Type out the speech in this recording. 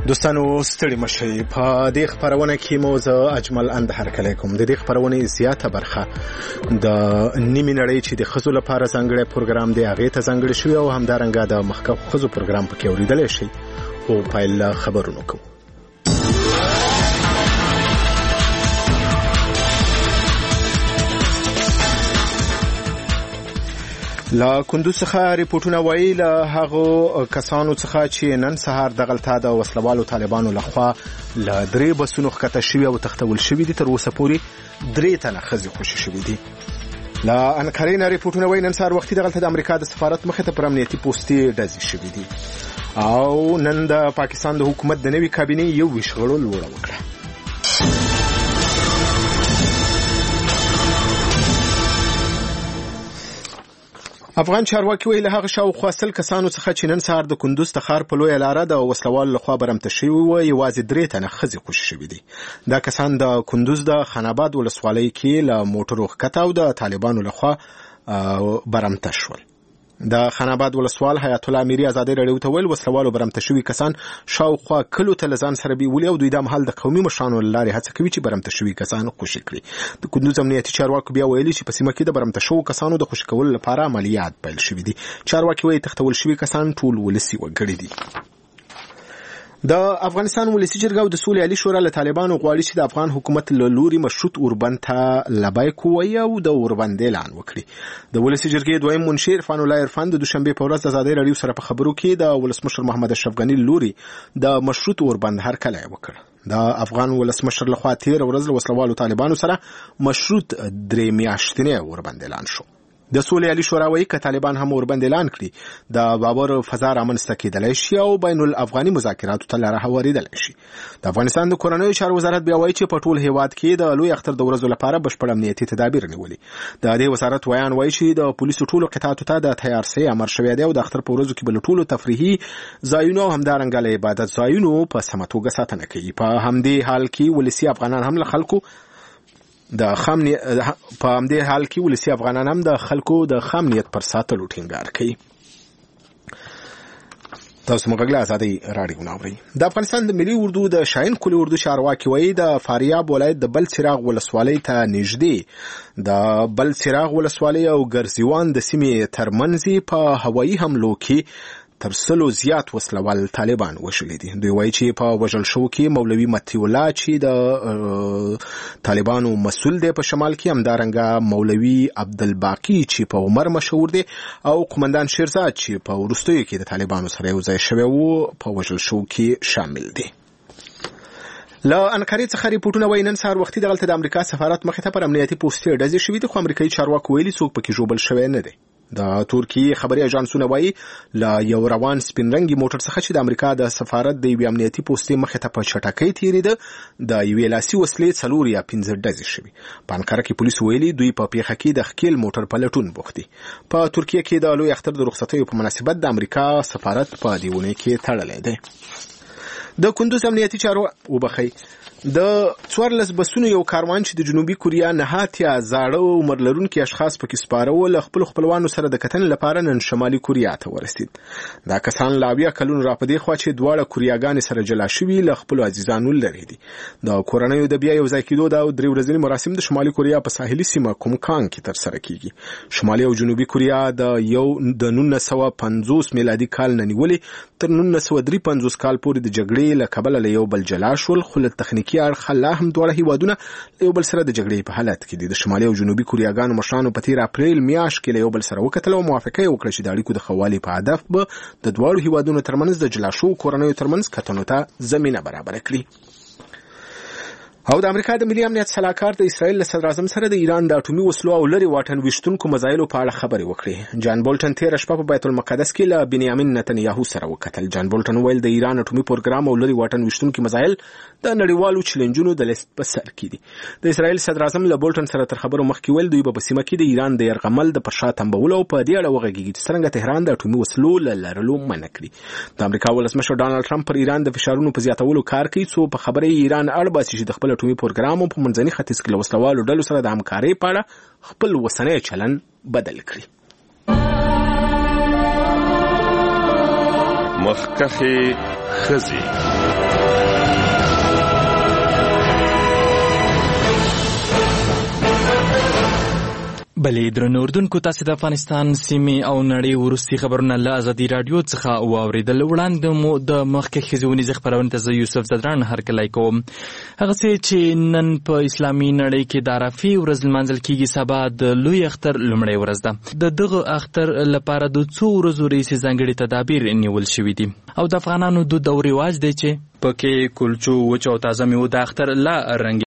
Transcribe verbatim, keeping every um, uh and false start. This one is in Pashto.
دوستانو ستړي مشئ. په دې خبرونه کې مو زه اجمل اندهر کلی کوم. د دې خبرونې زیاته برخه د نیمې نړۍ چې د ښځو لپاره ځانګړی پروګرام دی هغې ته ځانګړی شوی او همدارنګه د مخکښو ښځو پروګرام پکې اورېدلی شئ. او پیل خبرونو کوو. لا کندوز څخه ریپورتونه وایي له هغو کسانو څخه چې نن سهار دغلته د وسلوالو طالبانو لخوا له درې بسونو ښکته شوي او تښتول شوي دي. تر اوسه پورې درې تنه ښځې خوشي شوي دي. له انکارې نه ریپورتونه وایي نن سهار وختي دغلته د امریکا د سفارت مخې ته پر امنیتي پوستې ډزې شوي دي او نن د پاکستان د حکومت د نوي کابینې یو ویشت غړو لوړه وکړه. افغان چارواکي ویل هغه شاوخوا سل کسانو څخه چې نن سهار د کندوز د ښار په لویه لاره د وسلوالو لخوا برمته شوي وو یوازې درې تنه ښځې خوشي شوي دي. دا کسان د کندوز د خاناباد ولسوالۍ کې له موټرو ښکته او د طالبانو لخوا برمته شول. د خاناباد ولسوال حیات الله امیری ازادي راډیو ته ویل وسلوالو برمته شوي کسان شاوخوا کلو ته له ځان سره بیولي او دوی د مهال د قومي مشرانو له لارې هڅه کوي چې برمته شوي کسان خوشي کړي. د کندوز امنیتي چارواکو بیا ویلي چې په سیمه کې د برمته شوو کسانو د خوشي کولو لپاره عملیات پیل شوي دي. چارواکي وایي تښتول شوي کسان ټول ولسي وګړي دي. د افغانستان ولسي جرګه او د سولې عالی شورا له طالبانو غواړي چې د افغان حکومت له لوري مشروط اوربند ته لبیک ووایي او د اوربند اعلان وکړي. د ولسي جرګې دویم منشي عرفان الله عرفان د دوشنبې په ورځ د ازادي راډیو سره په خبرو کې د ولسمشر محمد اشرف غني لوري د مشروط اوربند هرکلی وکړ. د افغان ولسمشر لخوا تیر ورځ له وسلوالو طالبانو سره مشروط درې میاشتنی اوربند اعلان شو. د سولې عالی شورا وایي که طالبان هم اوربند اعلان کړي د باور فضا رامنځته کېدلی شي او بین الافغاني مذاکراتو ته لاره هواریدلی شي. د افغانستان د کورنیو چارو وزارت بیا وایي چې په ټول هیواد کې د لوی اختر د ورځو لپاره بشپړ امنیتي تدابیر نیولي. د دې وزارت ویان وایي چې د پولیسو ټولو قطعاتو ته د تیارسۍ امر شوی دی او د اختر په ورځو کې به له ټولو تفریحي ځایونو او همدارنګه له عبادت ځایونو په سمه توګه ساتنه کوي. په همدې حال کې ولسي افغانان هم له خلکو د خام په همدې حال کې ولسي افغانان هم د خلکو د خام نیت پر ساتلو ټینګار کوي. تاسو موږ له ازادي راډیو ناوړي. د افغانستان د ملي اردو د شاهین کلی اردو چارواکي وایي د فاریاب ولایت د بل چراغ ولسوالۍ ته نږدې د بل چراغ ولسوالۍ او ګرزیوان د سیمې ترمنځ په هوایي حملو کې تر سلو زیات وسلوال طالبان وشلي دي. دوی وایي چې په وژل شو کې مولوي متی الله چې د طالبانو مسؤل دی په شمال کې، همدارنګه مولوي عبدالباقي چې په عمر مشهور دی او قومندان شیرزاد چې په وروستیو کې د طالبانو سره یو ځای شوی وو په وژل شو کې شامل دي. له انکارې څخه ریپورتونه وایي نن سهار وختي دغلته د امریکا سفارت مخې ته پر امنیتي پوستې ډزې شوي دي، خو امریکایي چارواکو ویلي څوک پکې ژوبل شوی نه دی. د ترکیې خبري اژانسونه وایي له یو روان سپین رنګي موټر څخه چې د امریکا د سفارت د یوې امنیتي پوستې مخې ته په چټکۍ تېرېده د یوې لاسي وسلې څلور یا پنځه ډزې شوي. په انکاره کې پولیس ویلي دوی په پیښه کې د ښکیل موټر په لټون بوخت دي. په ترکیه کې د لوی اختر د رخصتیو په مناسبت د امریکا سفارت په دې اونۍ کې تړلی دی. د کندوز امنیتي چارو وبخي د څوارلس بسونو یو کاروان چې د جنوبي کوریا نهاتیا زاړه عمر لرونکي اشخاص پکې سپاره ول خپل خپلوانو سره د کتن لپاره نن شمالي کوریا ته ورسید. دا کسان لا بیا کلون را پدې خوا چې دواړه کوریاګانې سره جلا شوي له خپل عزیزانو لري دي. د کورنیو د بیا یو ځای کېدو د درې ورځني مراسم د شمالي کوریا په ساحلي سیمه کومکانګ کې تر سره کیږي. شمالي او جنوبي کوریا د یو د نولس سوه پنځوس میلادي کال نه نیولې تر نولس سوه درې پنځوس کال پورې د جګړې له کبله له یو بل جلا شول، خو له تخنیکي اړخه لا هم دواړه هیوادونه له یو بل سره د جګړې په حالت کې دي. د شمالي او جنوبي کوریاګانو مشرانو په تیر اپریل میاشت کې له یو بل سره وکتل او موافقه وکړه چې د اړیکو د ښه والي په هدف به د دواړو هیوادونو ترمنځ د جلا شوو کورنیو ترمنځ کتنو ته زمینه برابره کړي. او د امریکا د ملي امنیت سلاکار د اسرائیل له صدراعظم سره د ایران د اټومي وسلو او لري واټن ویشتونکو مزایلو په اړه خبرې وکړې. جان بولټن تیر شپه په بیت المقدس کې له بنیامین نتنیاهو سره وکتل. جان بولټن ویل د ایران اټومي پروګرام او لري واټن ویشتونکو مزایل د نړیوالو چیلنجونو د لیست په سر کې دي. د اسرائیل صدراعظم له بولټن سره تر خبرو مخکې ویل دوی په سیمه کې د ایران د يرغمل د پرشا تنبولو په دې اړه وغږیږي چې څنګه تهران د اټومي وسلو لرلو منع کړي. د امریکا ولسمشر ډانلډ ټرمپ پر ایران د فشارونو په زیاتولو کار کوي څو په خبره ایران اړ باسي چې د خپل اټومي پروګرام په منځني ختیځ کې له وسلوالو ډلو سره د همکارۍ په اړه خپل وسنی چلن بدل کړي. مخکخي ښځې. بلې درنو اردوونکو، تاسې د افغانستان سیمې او نړۍ وروستي خبرونه له ازادي راډیو څخه واورېدل. وړاندې مو د مخکې ښځونیزې خپرونې ته زه یوسف زدران هرکلی کوم. هغسې چې نن په اسلامي نړۍ کې د عرفې ورځ لمانځل کېږي، سبا د لوی اختر لومړۍ ورځ ده. د دغه اختر لپاره د څو ورځو راهیسې ځانګړي تدابیر نیول شوي دي او د افغانانو دود او رواج دی چې پکې کلچو، وچ او تازه میوه د اختر لا رنګ